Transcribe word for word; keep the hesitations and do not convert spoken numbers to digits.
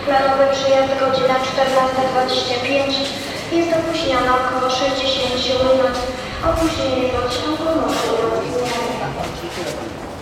Planowy przyjazd godzina czternasta dwadzieścia pięć. Jest opóźniona około sześćdziesiąt minut. Opóźnienie pociągu może ulegać zmianie.